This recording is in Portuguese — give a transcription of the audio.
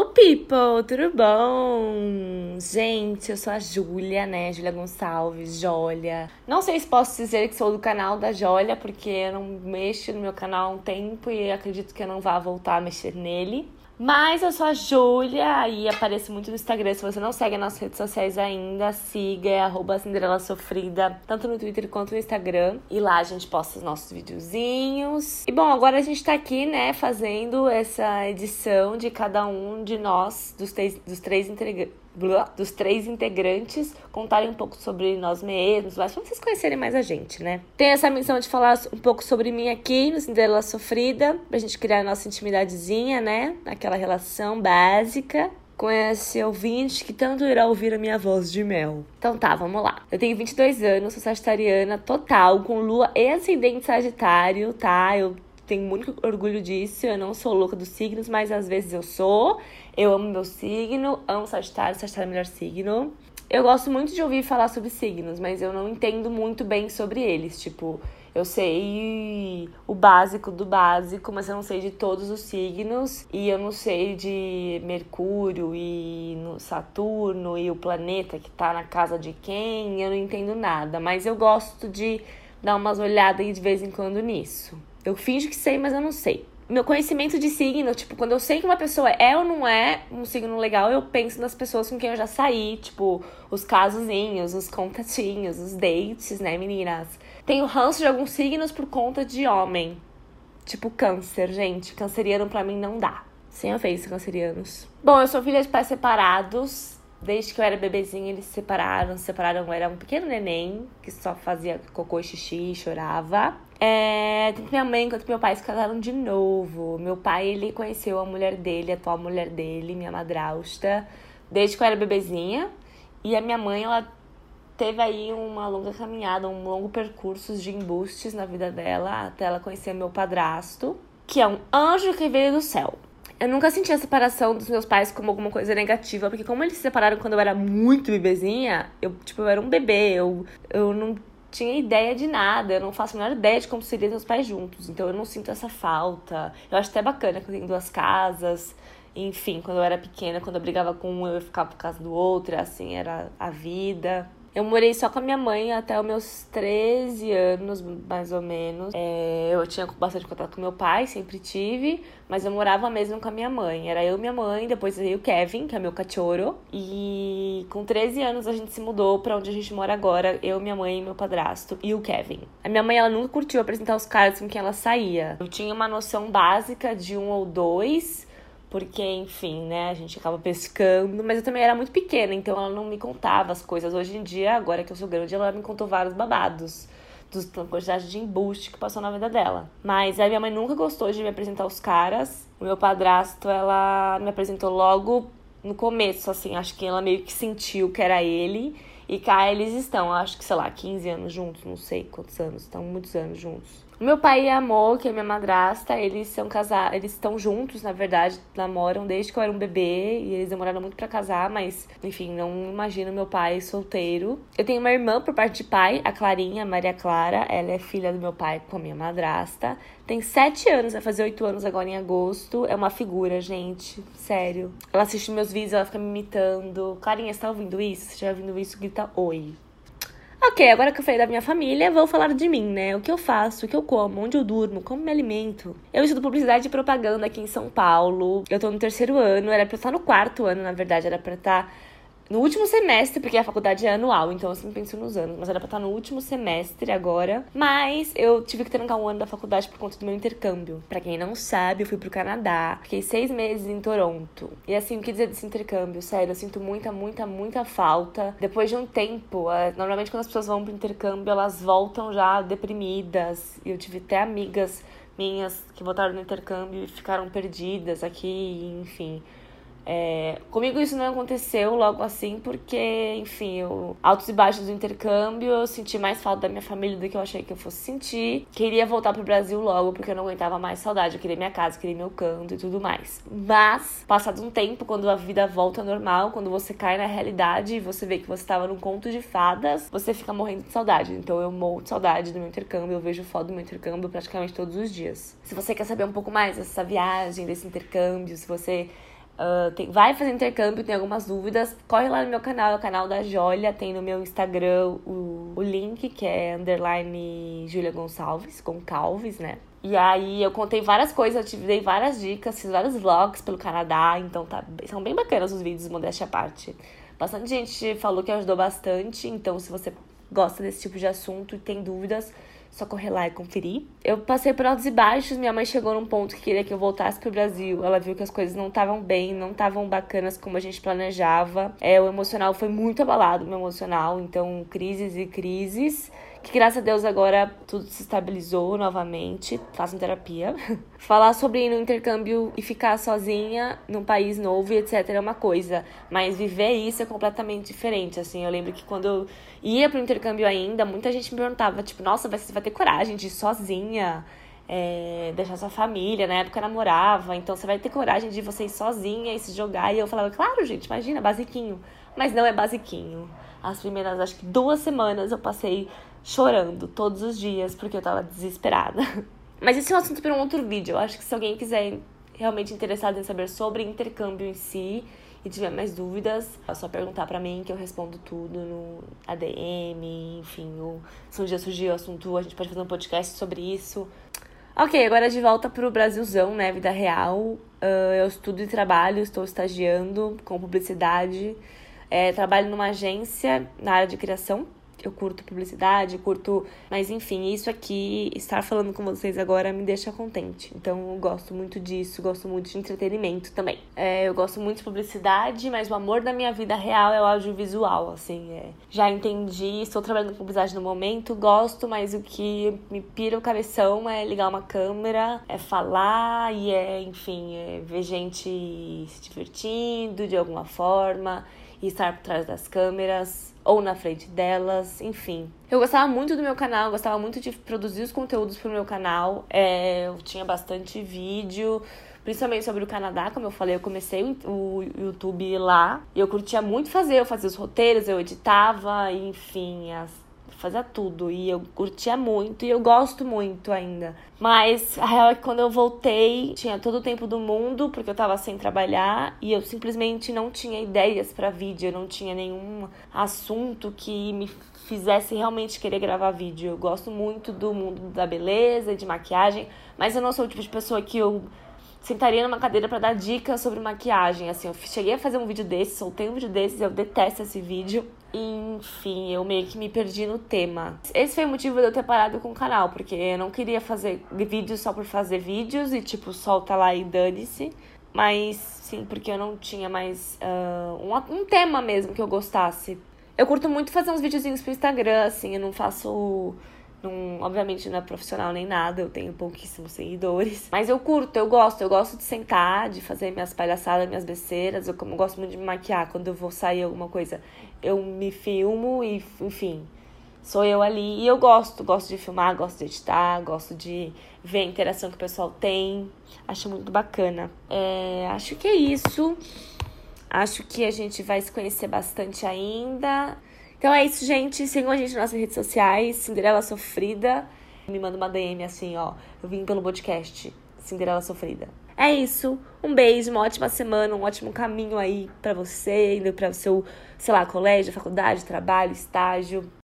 Hello, people! Tudo bom? Gente, eu sou a Júlia, né? Júlia Gonçalves, Jólia. Não sei se posso dizer que sou do canal da Jólia, porque eu não mexo no meu canal há um tempo e acredito que eu não vá voltar a mexer nele. Mas eu sou a Júlia e apareço muito no Instagram. Se você não segue nas redes sociais ainda, siga, é @CinderellaSofrida, tanto no Twitter quanto no Instagram. E lá a gente posta os nossos videozinhos. E bom, agora a gente tá aqui, né, fazendo essa edição de cada um de nós, dos três integrantes, contarem um pouco sobre nós mesmos, pra vocês conhecerem mais a gente, né? Tenho essa missão de falar um pouco sobre mim aqui no Cinderela Sofrida, pra gente criar a nossa intimidadezinha, né? Aquela relação básica com esse ouvinte que tanto irá ouvir a minha voz de mel. Então tá, vamos lá. Eu tenho 22 anos, sou sagitariana total, com lua e ascendente sagitário, tá? Eu tenho muito orgulho disso, eu não sou louca dos signos, mas às vezes eu sou. Eu amo meu signo, amo Sagitário é o melhor signo. Eu gosto muito de ouvir falar sobre signos, mas eu não entendo muito bem sobre eles. Tipo, eu sei o básico do básico, mas eu não sei de todos os signos. E eu não sei de Mercúrio e no Saturno e o planeta que tá na casa de quem. Eu não entendo nada, mas eu gosto de dar umas olhadas aí de vez em quando nisso. Eu finjo que sei, mas eu não sei. Meu conhecimento de signo, tipo, quando eu sei que uma pessoa é ou não é um signo legal, eu penso nas pessoas com quem eu já saí, tipo, os casozinhos, os contatinhos, os dates, né, meninas? Tenho ranço de alguns signos por conta de homem. Tipo, câncer, gente. Canceriano pra mim não dá. Sem ofensa, cancerianos. Bom, eu sou filha de pais separados. Desde que eu era bebezinha, eles se separaram. Eu era um pequeno neném que só fazia cocô e xixi e chorava. Tanto minha mãe quanto meu pai se casaram de novo. Meu pai, ele conheceu a mulher dele, a atual mulher dele, minha madrasta, desde que eu era bebezinha. E a minha mãe, ela teve aí uma longa caminhada, um longo percurso de embustes na vida dela, até ela conhecer meu padrasto, que é um anjo que veio do céu. Eu nunca senti a separação dos meus pais como alguma coisa negativa, porque como eles se separaram quando eu era muito bebezinha, eu era um bebê, eu não tinha ideia de nada, eu não faço a menor ideia de como seriam meus pais juntos, então eu não sinto essa falta. Eu acho até bacana que eu tenho duas casas, enfim, quando eu era pequena, quando eu brigava com um, eu ficava por casa do outro, assim era a vida. Eu morei só com a minha mãe até os meus 13 anos, mais ou menos. Eu tinha bastante contato com meu pai, sempre tive, mas eu morava mesmo com a minha mãe. Era eu e minha mãe, depois veio o Kevin, que é meu cachorro. E com 13 anos a gente se mudou pra onde a gente mora agora, eu, minha mãe, meu padrasto e o Kevin. A minha mãe, ela nunca curtiu apresentar os caras com quem ela saía. Eu tinha uma noção básica de um ou dois, porque, enfim, né, a gente acaba pescando, mas eu também era muito pequena, então ela não me contava as coisas. Hoje em dia, agora que eu sou grande, ela me contou vários babados da quantidade de embuste que passou na vida dela. Mas a minha mãe nunca gostou de me apresentar os caras. O meu padrasto, ela me apresentou logo no começo, assim, acho que ela meio que sentiu que era ele. E cá eles estão, acho que, sei lá, 15 anos juntos, não sei quantos anos, estão muitos anos juntos. O meu pai e a Amor, que é minha madrasta, eles são casados, eles estão juntos, na verdade, namoram desde que eu era um bebê, e eles demoraram muito pra casar, mas, enfim, não imagino meu pai solteiro. Eu tenho uma irmã por parte de pai, a Clarinha, a Maria Clara, ela é filha do meu pai com a minha madrasta. Tem 7 anos, vai fazer 8 anos agora em agosto, é uma figura, gente, sério. Ela assiste meus vídeos, ela fica me imitando. Clarinha, você tá ouvindo isso? Se estiver ouvindo isso, grita oi. Ok, agora que eu falei da minha família, vou falar de mim, né? O que eu faço, o que eu como, onde eu durmo, como me alimento. Eu estudo publicidade e propaganda aqui em São Paulo. Eu tô no 3º ano, era pra eu estar no 4º ano, na verdade. Era pra estar no último semestre, porque a faculdade é anual, então eu sempre penso nos anos. Mas era pra estar no último semestre agora. Mas eu tive que trancar um ano da faculdade por conta do meu intercâmbio. Pra quem não sabe, eu fui pro Canadá. Fiquei 6 meses em Toronto. E assim, o que dizer desse intercâmbio? Sério, eu sinto muita falta. Depois de um tempo, normalmente quando as pessoas vão pro intercâmbio, elas voltam já deprimidas. E eu tive até amigas minhas que voltaram no intercâmbio e ficaram perdidas aqui, enfim. Comigo isso não aconteceu logo assim, porque, enfim, altos e baixos do intercâmbio, eu senti mais falta da minha família do que eu achei que eu fosse sentir. Queria voltar pro Brasil logo, porque eu não aguentava mais saudade. Eu queria minha casa, queria meu canto e tudo mais. Mas, passado um tempo, quando a vida volta ao normal, quando você cai na realidade e você vê que você estava num conto de fadas, você fica morrendo de saudade. Então eu morro de saudade do meu intercâmbio, eu vejo foto do meu intercâmbio praticamente todos os dias. Se você quer saber um pouco mais dessa viagem, desse intercâmbio, se você vai fazer intercâmbio, tem algumas dúvidas, corre lá no meu canal, é o canal da Jólia, tem no meu Instagram o link, que é _ Júlia Gonçalves, com Calves, né? E aí eu contei várias coisas, eu te dei várias dicas, fiz vários vlogs pelo Canadá, então são bem bacanas os vídeos, modéstia à parte. Bastante gente falou que ajudou bastante, então se você gosta desse tipo de assunto e tem dúvidas, só correr lá e conferir. Eu passei por altos e baixos, minha mãe chegou num ponto que queria que eu voltasse pro Brasil. Ela viu que as coisas não estavam bem, não estavam bacanas como a gente planejava. O emocional foi muito abalado, meu emocional, então crises e crises. Que graças a Deus agora tudo se estabilizou novamente, faço terapia. Falar sobre ir no intercâmbio e ficar sozinha num país novo e etc é uma coisa, mas viver isso é completamente diferente, assim. Eu lembro que quando eu ia pro intercâmbio ainda, muita gente me perguntava, tipo, nossa, você vai ter coragem de ir sozinha, deixar sua família, na época eu namorava, então você vai ter coragem de você ir sozinha e se jogar, e eu falava, claro, gente, imagina, basiquinho, mas não é basiquinho. As primeiras, acho que 2 semanas eu passei chorando todos os dias, porque eu tava desesperada. Mas esse é um assunto para um outro vídeo. Eu acho que se alguém quiser realmente interessado em saber sobre intercâmbio em si e tiver mais dúvidas, é só perguntar pra mim que eu respondo tudo no ADM, enfim, ou se um dia surgir o assunto, a gente pode fazer um podcast sobre isso. Ok, agora de volta pro Brasilzão, né, vida real. Eu estudo e trabalho, estou estagiando com publicidade. Trabalho numa agência na área de criação. Eu curto publicidade, Mas enfim, isso aqui, estar falando com vocês agora me deixa contente. Então eu gosto muito disso, gosto muito de entretenimento também. Eu gosto muito de publicidade, mas o amor da minha vida real é o audiovisual, assim. Já entendi, estou trabalhando com publicidade no momento, gosto, mas o que me pira o cabeção é ligar uma câmera, falar e ver gente se divertindo de alguma forma e estar por trás das câmeras ou na frente delas, enfim. Eu gostava muito do meu canal, gostava muito de produzir os conteúdos pro meu canal. Eu tinha bastante vídeo, principalmente sobre o Canadá, como eu falei, eu comecei o YouTube lá. E eu curtia muito fazer, eu fazia os roteiros, eu editava, enfim, fazia tudo. E eu curtia muito, e eu gosto muito ainda. Mas a real é que quando eu voltei, tinha todo o tempo do mundo, porque eu tava sem trabalhar, e eu simplesmente não tinha ideias pra vídeo, eu não tinha nenhum assunto que me fizesse realmente querer gravar vídeo. Eu gosto muito do mundo da beleza e de maquiagem, mas eu não sou o tipo de pessoa que eu sentaria numa cadeira pra dar dicas sobre maquiagem, assim. Eu cheguei a fazer um vídeo desses, soltei um vídeo desses, eu detesto esse vídeo. Enfim, eu meio que me perdi no tema. Esse foi o motivo de eu ter parado com o canal, porque eu não queria fazer vídeos só por fazer vídeos e, tipo, solta lá e dane-se. Mas, sim, porque eu não tinha mais um tema mesmo que eu gostasse. Eu curto muito fazer uns videozinhos pro Instagram, assim, eu não faço... obviamente não é profissional nem nada, eu tenho pouquíssimos seguidores. Mas eu curto, eu gosto de sentar, de fazer minhas palhaçadas, minhas besteiras. Eu gosto muito de me maquiar, quando eu vou sair alguma coisa, eu me filmo e, enfim, sou eu ali. E eu gosto de filmar, gosto de editar, gosto de ver a interação que o pessoal tem. Acho muito bacana. Acho que é isso. Acho que a gente vai se conhecer bastante ainda. Então é isso, gente. Sigam a gente nas nossas redes sociais. Cinderela Sofrida. Me manda uma DM assim, ó. Eu vim pelo podcast Cinderela Sofrida. É isso. Um beijo, uma ótima semana, um ótimo caminho aí pra você, indo pra seu, sei lá, colégio, faculdade, trabalho, estágio.